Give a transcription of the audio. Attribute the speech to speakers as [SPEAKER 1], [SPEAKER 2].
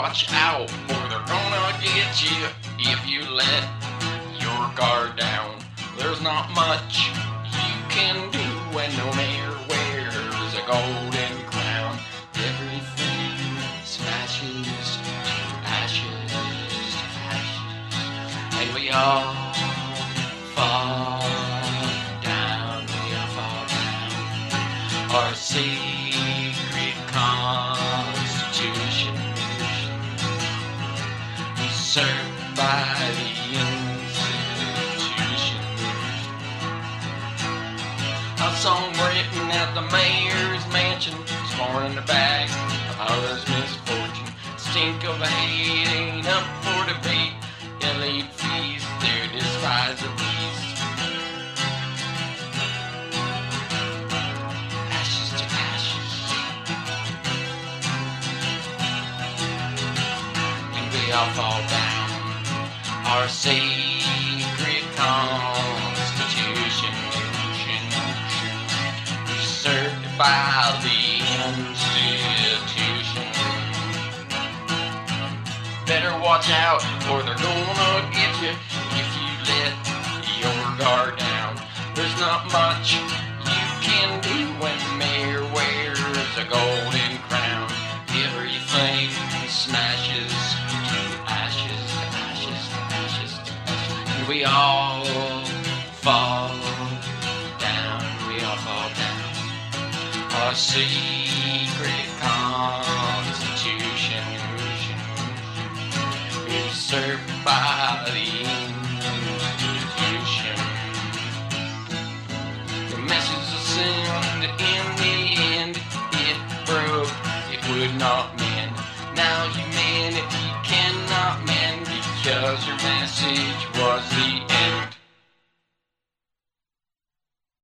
[SPEAKER 1] watch out, or they're gonna get you if you let your guard down. There's not much you can do when no mayor wears a golden crown. Everything smashes to ashes, and we all fall down, we all fall down. Our secret constitution usurped by the institution. A song written at the mayor's mansion, scorning the bag of others' misfortune. Stink of hate ain't up for debate. Elite feast, their despise the beast. Ashes to ashes, and we all fall down. Our sacred constitution usurped by the institution. Better watch out, or they're gonna get you if you let your guard down. There's not much you can do when the mayor wears a golden crown. Everything smashes to ashes, to ashes, to ashes, to ashes. And we all fall down, we all fall down. Our secret constitution usurped by the institution. The message was sent in the end. It broke, it would not mend. Now you mend it, you cannot mend, because your message